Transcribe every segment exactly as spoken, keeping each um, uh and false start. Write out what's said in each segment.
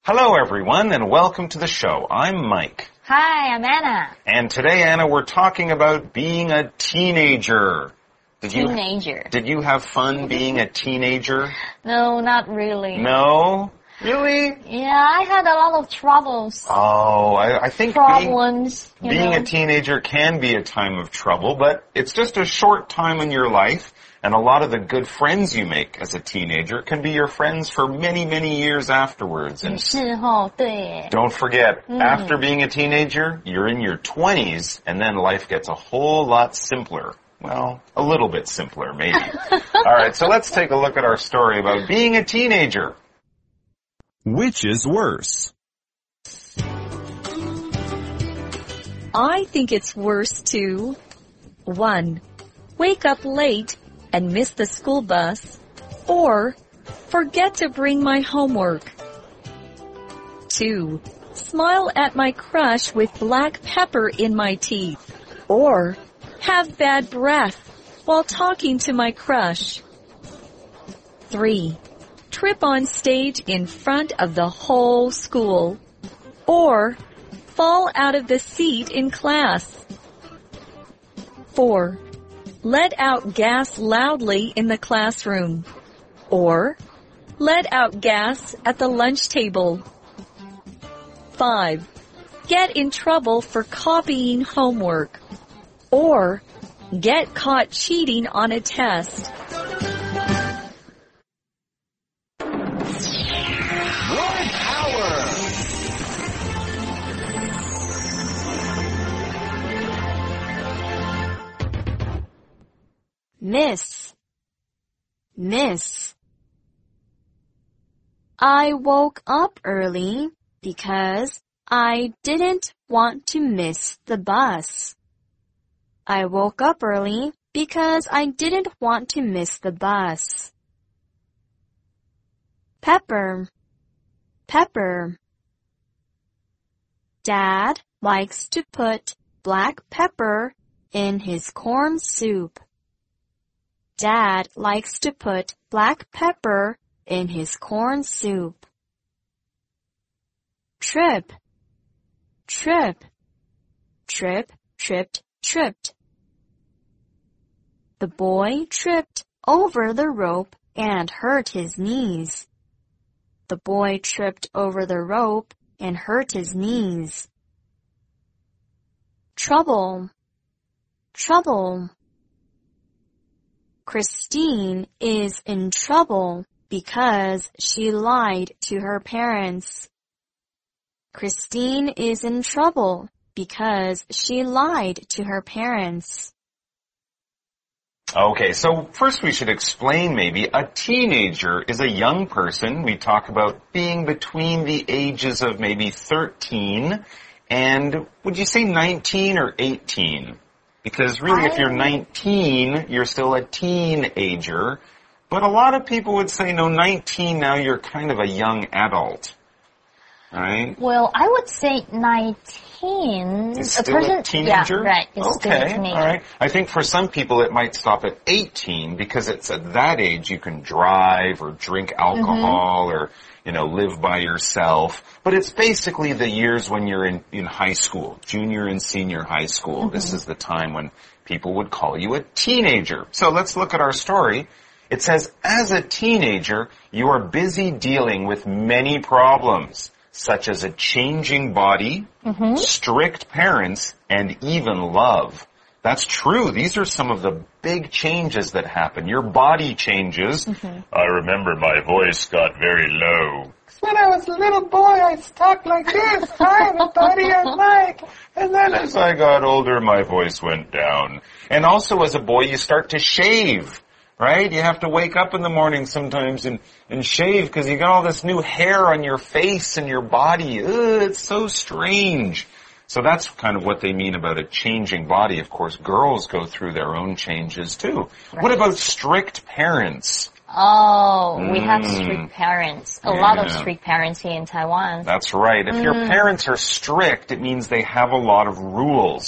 Hello, everyone, and welcome to the show. I'm Mike. Hi, I'm Anna. And today, Anna, we're talking about being a teenager. Did Teenager. You, did you have fun being a teenager? No, not really. No? Really? Yeah, I had a lot of troubles. Oh, I, I think Problems, being, being know. a teenager can be a time of trouble, but it's just a short time in your life. And a lot of the good friends you make as a teenager can be your friends for many, many years afterwards. And 是哦，对。 don't forget, Mm. after being a teenager, you're in your twenties, and then life gets a whole lot simpler. Well, a little bit simpler, maybe. All right, so let's take a look at our story about being a teenager. Which is worse? I think it's worse to one. Wake up late and miss the school bus, or forget to bring my homework. two. Smile at my crush with black pepper in my teeth, or have bad breath while talking to my crush. three. Trip on stage in front of the whole school, or fall out of the seat in class. four. Let out gas loudly in the classroom, or let out gas at the lunch table. five. Get in trouble for copying homework, or get caught cheating on a test. Word Power! Miss, miss. I woke up early because I didn't want to miss the bus. I woke up early because I didn't want to miss the bus. Pepper, pepper. Dad likes to put black pepper in his corn soup. Dad likes to put black pepper in his corn soup. Trip, trip, trip, tripped, tripped. The boy tripped over the rope and hurt his knees. The boy tripped over the rope and hurt his knees. Trouble, trouble. Christine is in trouble because she lied to her parents. Christine is in trouble because she lied to her parents. Okay, so first we should explain maybe a teenager is a young person. We talk about being between the ages of maybe thirteen and, would you say nineteen or eighteen? Because really, if you're nineteen, you're still a teenager. But a lot of people would say, no, nineteen, now you're kind of a young adult. Right? Well, I would say nineteen. Is a still person, a teenager? Yeah, right. It's okay, still a teenager. all right. I think for some people it might stop at eighteen because it's at that age you can drive or drink alcohol Mm-hmm. or, you know, live by yourself. But it's basically the years when you're in, in high school, junior and senior high school. Mm-hmm. This is the time when people would call you a teenager. So let's look at our story. It says, as a teenager, you are busy dealing with many problems, such as a changing body, mm-hmm. strict parents, and even love. That's true. These are some of the big changes that happen. Your body changes. Mm-hmm. I remember my voice got very low. When I was a little boy, I talked like this. Hi, everybody, I'm Mike. And then as I got older, my voice went down. And also as a boy, you start to shave. Right? You have to wake up in the morning sometimes and, and shave because you got all this new hair on your face and your body. Ugh, it's so strange. So that's kind of what they mean about a changing body. Of course, girls go through their own changes too. Right. What about strict parents? Oh, we mm. have strict parents. A yeah. lot of strict parents here in Taiwan. That's right. If mm. your parents are strict, it means they have a lot of rules.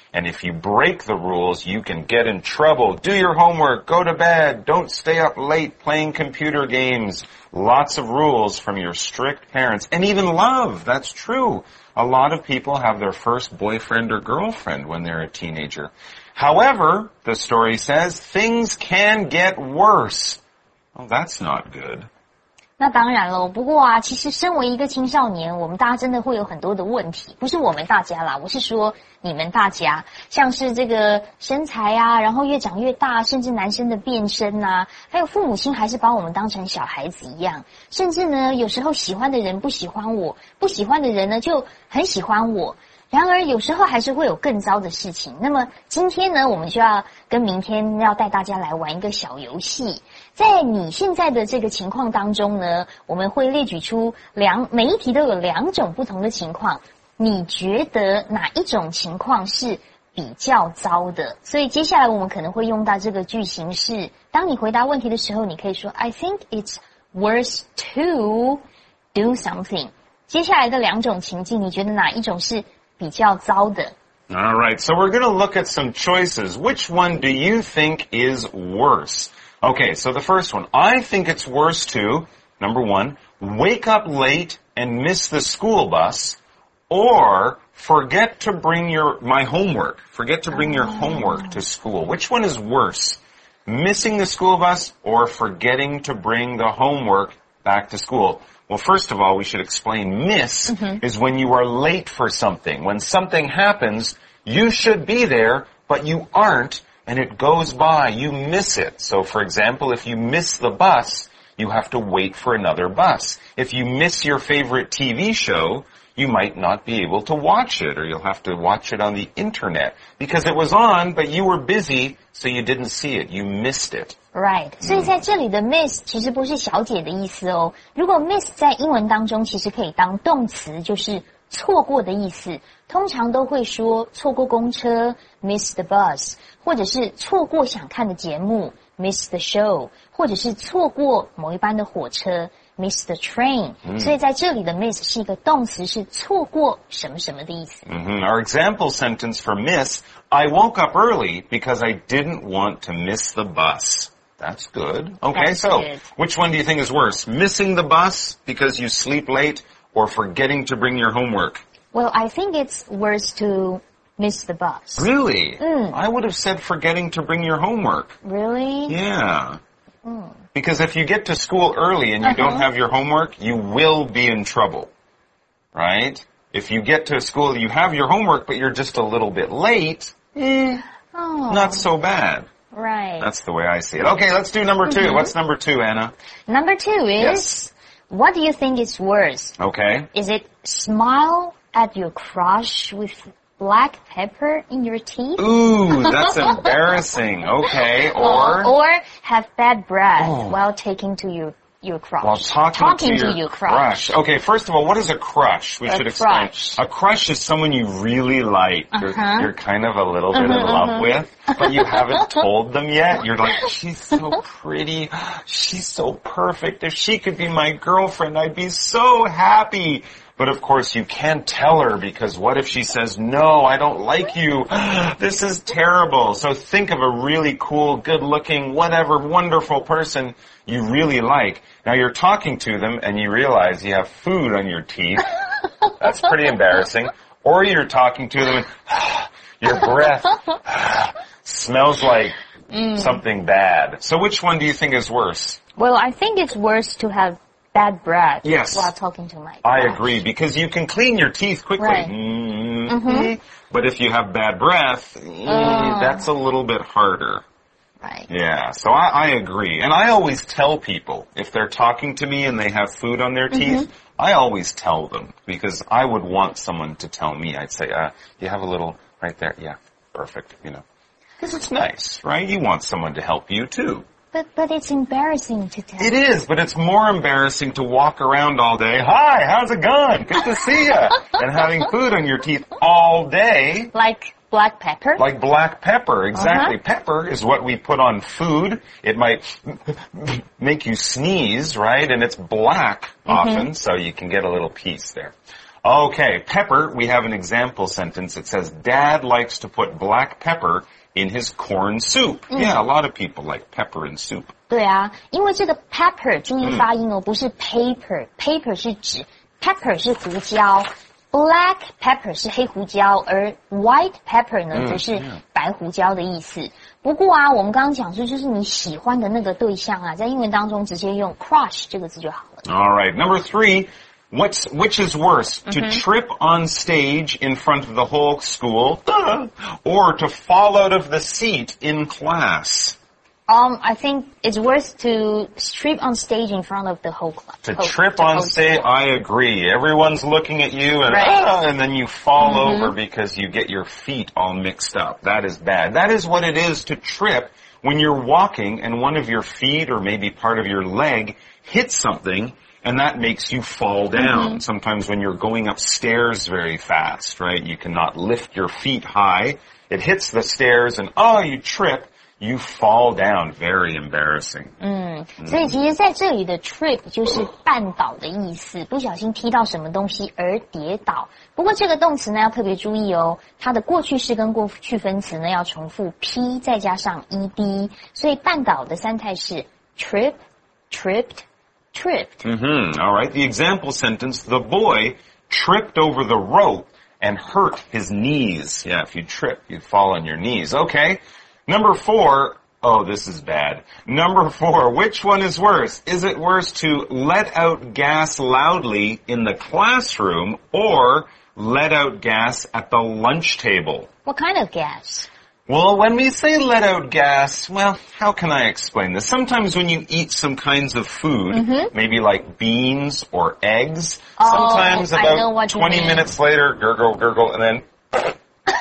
And if you break the rules, you can get in trouble. Do your homework, go to bed, don't stay up late playing computer games. Lots of rules from your strict parents. And even love, that's true. A lot of people have their first boyfriend or girlfriend when they're a teenager. However, the story says, things can get worse. Well, that's not good. 那当然了，不过啊，其实身为一个青少年，我们大家真的会有很多的问题，不是我们大家啦，我是说你们大家，像是这个身材啊，然后越长越大，甚至男生的变身啊，还有父母亲还是把我们当成小孩子一样，甚至呢，有时候喜欢的人不喜欢我，不喜欢的人呢就很喜欢我。然而有时候还是会有更糟的事情。那么今天呢，我们就要跟明天要带大家来玩一个小游戏。在你现在的这个情况当中呢，我们会列举出两每一题都有两种不同的情况。你觉得哪一种情况是比较糟的？所以接下来我们可能会用到这个句型是，当你回答问题的时候，你可以说 I think it's worse to do something。接下来的两种情境，你觉得哪一种是比较糟的？ All right, so we're going to look at some choices. Which one do you think is worse? Okay, so the first one. I think it's worse to, number one, wake up late and miss the school bus, or forget to bring your, my homework. Forget to bring your homework to school. Which one is worse? Missing the school bus or forgetting to bring the homework back to school? Well, first of all, we should explain miss mm-hmm. is when you are late for something. When something happens, you should be there, but you aren't, and it goes by. You miss it. So, for example, if you miss the bus, you have to wait for another bus. If you miss your favorite T V show, you might not be able to watch it, or you'll have to watch it on the internet. Because it was on, but you were busy, so you didn't see it. You missed it. Right. 所以在这里的 miss 其实不是小姐的意思哦。如果 miss 在英文当中其实可以当动词，就是错过的意思。通常都会说错过公车 miss the bus， 或者是错过想看的节目 miss the show， 或者是错过某一班的火车 miss the train。所以在这里的 miss 是一个动词，是错过什么什么的意思。 Mm-hmm. Our example sentence for miss, I woke up early because I didn't want to miss the bus. That's good. Okay, That's so good. Which one do you think is worse? Missing the bus because you sleep late or forgetting to bring your homework? Well, I think it's worse to miss the bus. Really? Mm. I would have said forgetting to bring your homework. Really? Yeah. Mm. Because if you get to school early and you uh-huh. don't have your homework, you will be in trouble. Right? If you get to school, you have your homework, but you're just a little bit late, eh, oh. not so bad. Right. That's the way I see it. Okay, let's do number two. Mm-hmm. What's number two, Anna? Number two is, yes. What do you think is worse? Okay. Is it smile at your crush with black pepper in your teeth? Ooh, that's embarrassing. Okay, or? Or have bad breath oh. while taking to your your crush. While talking, talking to, your to your crush. crush. Okay, first of all, what is a crush? We a should explain. Crush. A crush is someone you really like. Uh-huh. You're, you're kind of a little bit uh-huh, in love uh-huh. with, but you haven't told them yet. You're like, she's so pretty. She's so perfect. If she could be my girlfriend, I'd be so happy. But of course you can't tell her because what if she says, no, I don't like you. This is terrible. So think of a really cool, good-looking, whatever, wonderful person you really like. Now you're talking to them and you realize you have food on your teeth. That's pretty embarrassing. Or you're talking to them and your breath smells like mm. something bad. So which one do you think is worse? Well, I think it's worse to have bad breath yes. while talking to my crush. I agree, because you can clean your teeth quickly. Right. Mm-hmm. Mm-hmm. But if you have bad breath, uh. that's a little bit harder. Right. Yeah, so I, I agree. And I always tell people, if they're talking to me and they have food on their teeth, mm-hmm. I always tell them, because I would want someone to tell me. I'd say, uh, you have a little right there. Yeah, perfect, you know. Because it's nice, right? You want someone to help you, too. But but it's embarrassing to tell. It is, but it's more embarrassing to walk around all day. Hi, how's it going? Good to see you. And having food on your teeth all day. Like black pepper? Like black pepper, exactly. Uh-huh. Pepper is what we put on food. It might make you sneeze, right? And it's black often, mm-hmm. so you can get a little piece there. Okay, pepper, we have an example sentence. It says, Dad likes to put black pepper in his corn soup. Yeah, a lot of people like pepper in soup. 对啊，因为这个 pepper 注意发音哦，不是 paper，paper 是纸 ，pepper 是胡椒 ，black pepper 是黑胡椒，而 white pepper 呢则是白胡椒的意思。不过啊，我们刚刚讲说，就是你喜欢的那个对象啊，在英文当中直接用 crush 这个字就好了。 All right, number three. What's, which is worse, to mm-hmm. trip on stage in front of the whole school, or to fall out of the seat in class? Um, I think it's worse to trip on stage in front of the whole class. To whole, trip on stage, I agree. Everyone's looking at you and, right. ah, and then you fall mm-hmm. over because you get your feet all mixed up. That is bad. That is what it is to trip when you're walking and one of your feet or maybe part of your leg hits something. And that makes you fall down. Mm-hmm. Sometimes when you're going upstairs very fast, right? You cannot lift your feet high. It hits the stairs and, oh, you trip. You fall down. Very embarrassing. 嗯，所以其实在这里的 trip 就是绊倒的意思，不小心踢到什么东西而跌倒。不过这个动词呢要特别注意哦，它的过去式跟过去分词呢要重复 P 再加上 ed， 所以绊倒的三态是 trip, tripped.Tripped. Mm-hmm. All right. The example sentence, the boy tripped over the rope and hurt his knees. Yeah, if you trip, you fall on your knees. Okay. Number four. Oh, this is bad. Number four. Which one is worse? Is it worse to let out gas loudly in the classroom or let out gas at the lunch table? What kind of gas? Well, when we say let out gas, well, how can I explain this? Sometimes when you eat some kinds of food, mm-hmm. maybe like beans or eggs, oh, sometimes about twenty minutes later, gurgle, gurgle, and then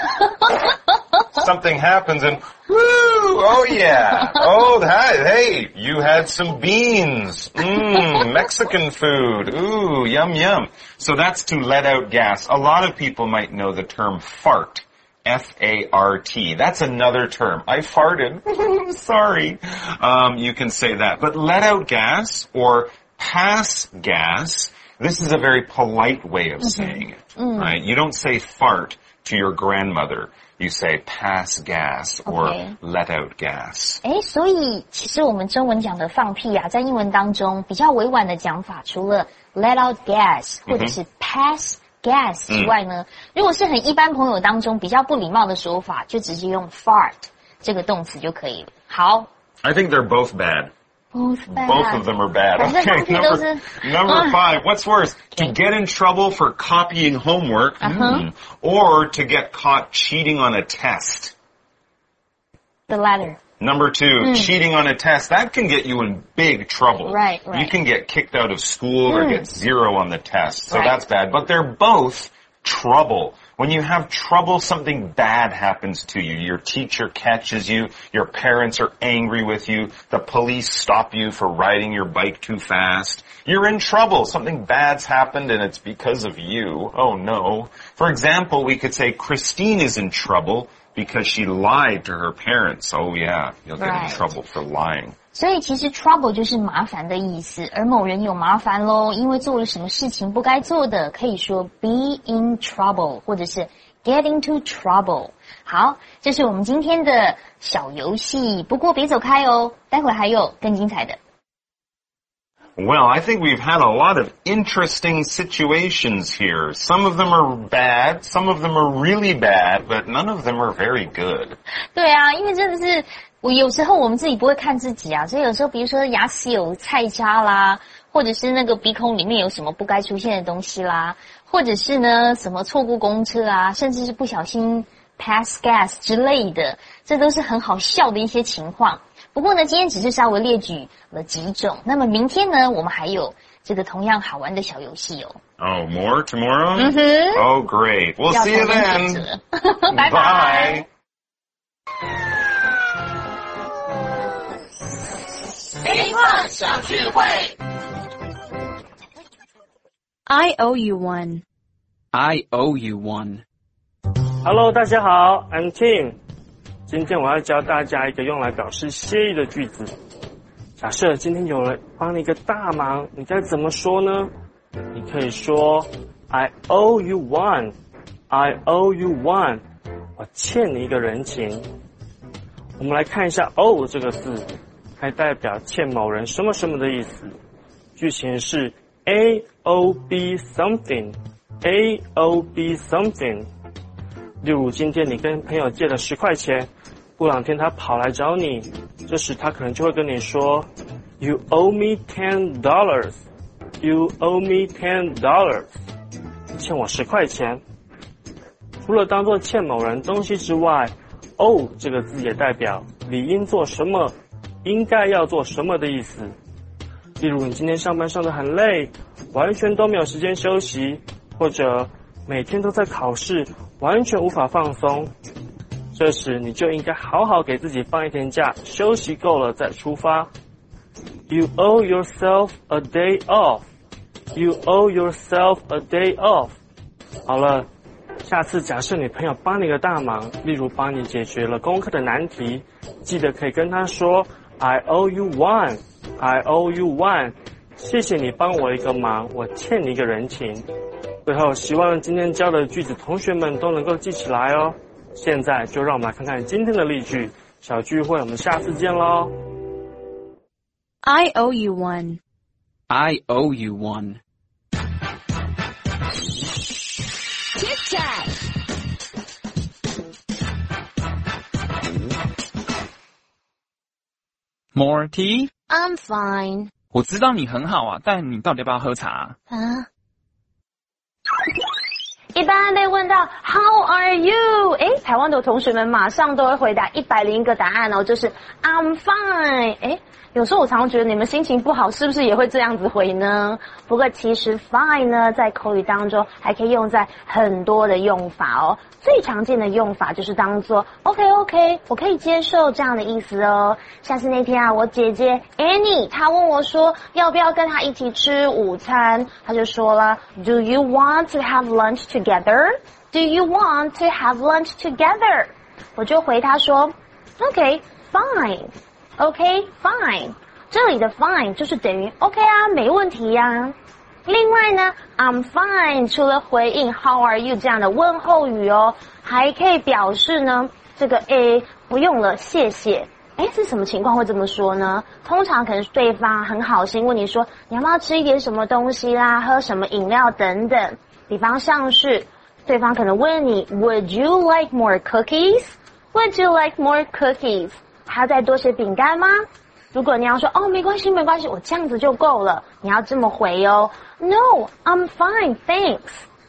something happens and, woo, oh yeah, oh, hey, you had some beans, mmm, Mexican food, ooh, yum, yum. So that's to let out gas. A lot of people might know the term fart. F A R T. That's another term. I farted. Sorry. Um, you can say that. But let out gas or pass gas, this is a very polite way of saying it, mm-hmm. right? You don't say fart to your grandmother. You say pass gas or okay. let out gas. 诶，所以其实我们中文讲的放屁啊，在英文当中比较委婉的讲法，除了 let out gas 或者是 pass gas 之外呢，嗯、如果是很一般朋友当中比较不礼貌的说法，就直接用 fart 这个动词就可以了。好 I think they're both bad. Both bad. Both of them are bad. Okay, number, number five. What's worse? To get in trouble for copying homework uh-huh. mm, or to get caught cheating on a test? The latter. Number two, mm. cheating on a test. That can get you in big trouble. Right, right. You can get kicked out of school mm. or get zero on the test. So right. that's bad. But they're both trouble. When you have trouble, something bad happens to you. Your teacher catches you. Your parents are angry with you. The police stop you for riding your bike too fast. You're in trouble. Something bad's happened and it's because of you. Oh no. For example, we could say Christine is in trouble because she lied to her parents. Oh yeah, you'll get right. in trouble for lying. 所以其实 trouble 就是麻烦的意思，而某人有麻烦咯，因为做了什么事情不该做的，可以说 be in trouble 或者是 get into trouble。好，这是我们今天的小游戏，不过别走开哦，待会还有更精彩的。 Well, I think we've had a lot of interesting situations here. Some of them are bad, some of them are really bad, but none of them are very good. 对啊，因为真的是我有时候我们自己不会看自己啊，所以有时候比如说牙齿有菜渣啦，或者是那个鼻孔里面有什么不该出现的东西啦，或者是呢什么错过公车啊，甚至是不小心 pass gas 之类的，这都是很好笑的一些情况。不过呢，今天只是稍微列举了几种。那么明天呢，我们还有这个同样好玩的小游戏哦。 Oh, more tomorrow? 嗯哼。 Oh, great. We'll see you then. 拜拜。 废话小聚会。 I owe you one. I owe you one. Hello, 大家好 ，I'm Tim。今天我要教大家一个用来表示谢意的句子。假设今天有人帮你一个大忙，你该怎么说呢？你可以说 I owe you one. I owe you one. 我欠你一个人情。我们来看一下 owe 这个字，还代表欠某人什么什么的意思。句型是 A O B something. A O B something. 例如今天你跟朋友借了十块钱，过两天他跑来找你，这时他可能就会跟你说 You owe me ten dollars. You owe me ten dollars. 你欠我十块钱。除了当作欠某人东西之外， owe 这个字也代表理应做什么，应该要做什么的意思。例如你今天上班上得很累，完全都没有时间休息，或者每天都在考试，完全无法放松。这时你就应该好好给自己放一天假，休息够了再出发。You owe yourself a day off. You owe yourself a day off. 好了，下次假设你朋友帮你个大忙，例如帮你解决了功课的难题，记得可以跟他说 I owe you one. I owe you one. 谢谢你帮我一个忙，我欠你一个人情。最后，希望今天教的句子同学们都能够记起来哦。现在就让我们来看看今天的例句。小聚会，我们下次见咯。 I owe you one. I owe you one. Tic Tac. More tea? I'm fine. 我知道你很好啊，但你到底要不要喝茶？ 啊？ 一般被问到 How are you？ 诶，台湾的同学们马上都会回答一百零一个答案哦，就是 I'm fine。诶，有时候我常常觉得你们心情不好，是不是也会这样子回呢？不过其实 fine 呢，在口语当中还可以用在很多的用法哦。最常见的用法就是当做 OK OK， 我可以接受这样的意思哦。像是那天啊，我姐姐 Annie 她问我说要不要跟她一起吃午餐，她就说了 Do you want to have lunch together? Do you want to have lunch together? 我就回她说 OK fine OK fine， 这里的 fine 就是等于 OK 啊，没问题呀。另外呢 I'm fine 除了回应 How are you 这样的问候语哦，还可以表示呢这个 A 不用了谢谢。诶，是什么情况会这么说呢？通常可能是对方很好心问你说你要不要吃一点什么东西啦，喝什么饮料等等。比方像是对方可能问你 Would you like more cookies? Would you like more cookies? 还要再多些饼干吗？如果你要说哦没关系没关系，我这样子就够了，你要这么回哦 No, I'm fine, thanks.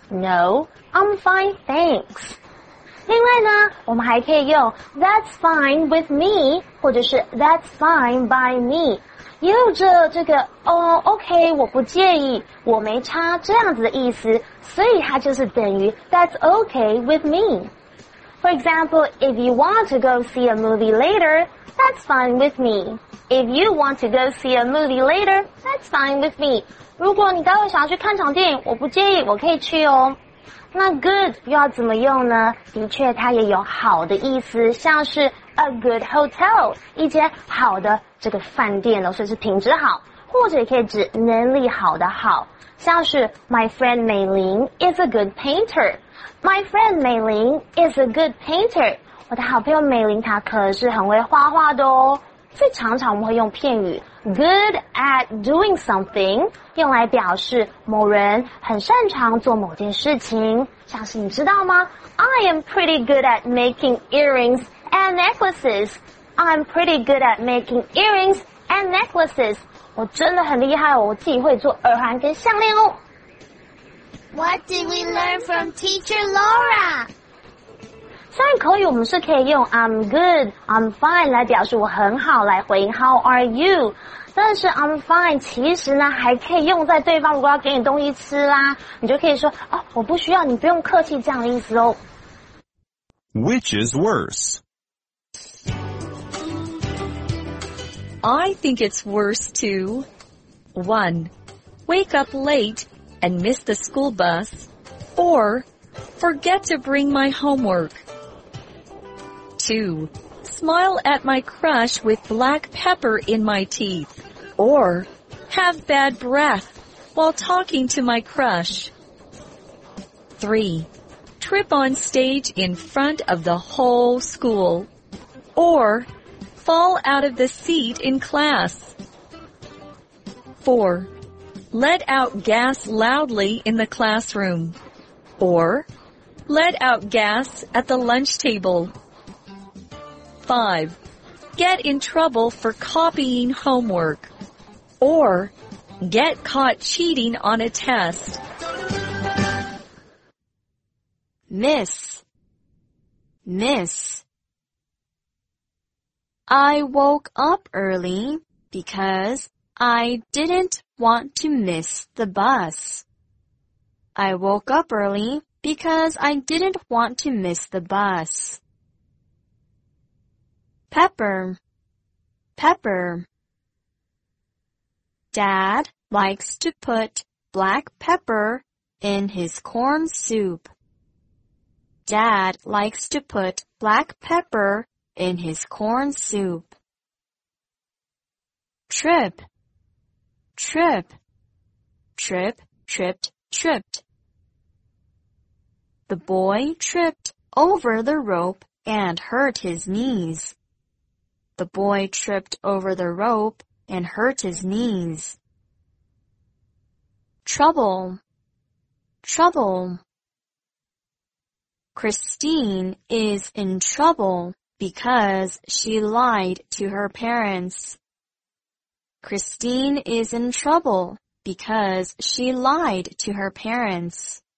No, I'm fine, thanks. 另外呢，我们还可以用 That's fine with me 或者是 That's fine by me， 也有着这个哦 OK 我不介意，我没差这样子的意思，所以它就是等于 That's okay with me。For example, if you want to go see a movie later, that's fine with me. If you want to go see a movie later, that's fine with me. 如果你待会想要去看场电影，我不介意，我可以去哦。那 good 又要怎么用呢？的确，它也有好的意思，像是 a good hotel， 一间好的这个饭店哦，所以是品质好，或者也可以指能力好的好，像是 My friend 美玲 is a good painter。My friend 美玲 is a good painter。我的好朋友美玲她可是很会画画的哦。所以常常我们会用片语 good at doing something 用来表示某人很擅长做某件事情，像是你知道吗 I am pretty good at making earrings and necklaces. I'm pretty good at making earrings and necklaces. 我真的很厉害哦，我自己会做耳环跟项链哦。 What did we learn from Teacher Laura? 虽然口语我们是可以用 I'm good, I'm fine 来表示我很好，来回应 How are you， 但是 I'm fine 其实呢还可以用在对方如果要给你东西吃啦，你就可以说哦我不需要，你不用客气这样的意思哦。 Which is worse? I think it's worse to one. Wake up late and miss the school bus, or forget to bring my homework. Two, smile at my crush with black pepper in my teeth, or have bad breath while talking to my crush. Three, trip on stage in front of the whole school. Or fall out of the seat in class. Four, let out gas loudly in the classroom. Or let out gas at the lunch table. Five, get in trouble for copying homework. Or get caught cheating on a test. Miss, miss. I woke up early because I didn't want to miss the bus. I woke up early because I didn't want to miss the bus. Pepper, pepper. Dad likes to put black pepper in his corn soup. Dad likes to put black pepper in his corn soup. Trip, trip, trip, tripped, tripped. The boy tripped over the rope and hurt his knees. The boy tripped over the rope and hurt his knees. Trouble, trouble. Christine is in trouble because she lied to her parents. Christine is in trouble because she lied to her parents.